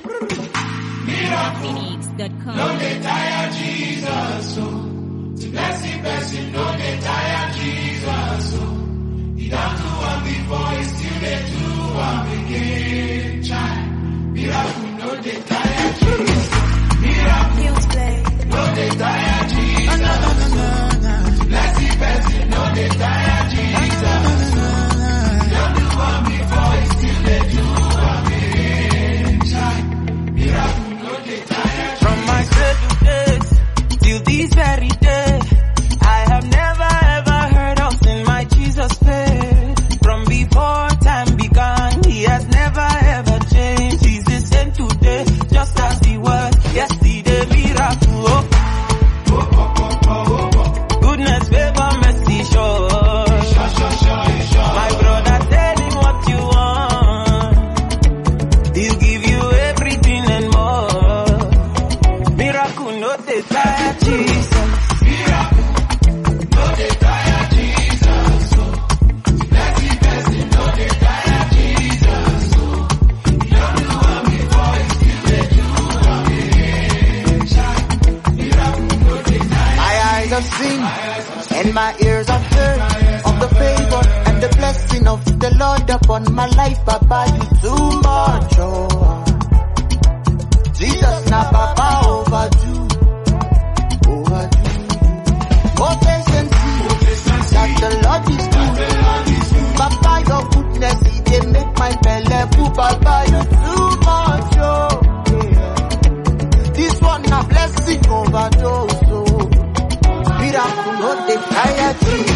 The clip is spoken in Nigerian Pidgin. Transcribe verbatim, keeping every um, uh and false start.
Phoenix dot com. No dey tire Jesus, so to bless the person, no dey tire Jesus, so he don't do one before, he still dey do one again. Child, miracle, no dey tire Jesus, miracle, no dey tire Jesus, to bless the person, no dey tire Jesus, he don't do one before, he still dey do one again. Child, miracle. From my cradle days till this very day, I have never ever heard of sin my Jesus paid. From before time began, he has never ever changed. He's the same today, just as he was yesterday. Miracle, oh. Goodness, favor, mercy, sure. My brother, tell him what you want. He'll give you everything and more. Miracle, no dey tire Jesus. Miracle, no dey tire Jesus. So, bless the person, no dey tire Jesus. So, he don't do one before, he still dey do one again. Miracle, no dey tire. My eyes have seen and my ears have heard of the favor and the blessing of the Lord upon my life. Papa, you too much, oh. Jesus, now Papa overdue. Oh, taste and see that the Lord is good. Papa, your goodness, He dey make my belly full. Papa, you too much, oh. Yeah. This one a blessing overdose, oh. Miracle, no dey tire, Jesus.